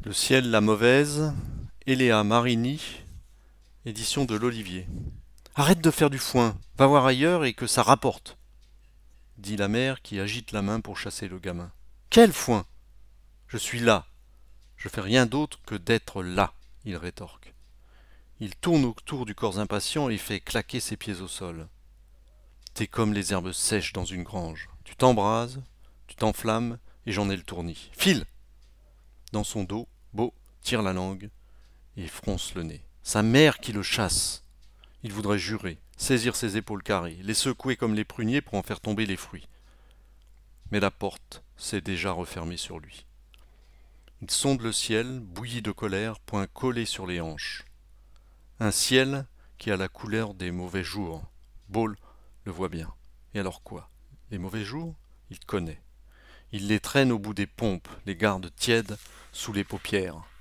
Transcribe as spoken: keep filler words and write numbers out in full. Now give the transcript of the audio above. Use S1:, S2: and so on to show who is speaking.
S1: Le ciel, la mauvaise, Eléa Marini, édition de l'Olivier. Arrête de faire du foin, va voir ailleurs et que ça rapporte, dit la mère qui agite la main pour chasser le gamin. Quel foin? Je suis là. Je fais rien d'autre que d'être là, il rétorque. Il tourne autour du corps impatient et fait claquer ses pieds au sol. T'es comme les herbes sèches dans une grange. Tu t'embrases, tu t'enflammes et j'en ai le tournis. File! Dans son dos, Beau tire la langue et fronce le nez. Sa mère qui le chasse. Il voudrait jurer, saisir ses épaules carrées, les secouer comme les pruniers pour en faire tomber les fruits. Mais la porte s'est déjà refermée sur lui. Il sonde le ciel, bouilli de colère, poing collé sur les hanches. Un ciel qui a la couleur des mauvais jours. Ball le voit bien. Et alors quoi? Les mauvais jours? Il connaît. Il les traîne au bout des pompes, les garde tièdes sous les paupières.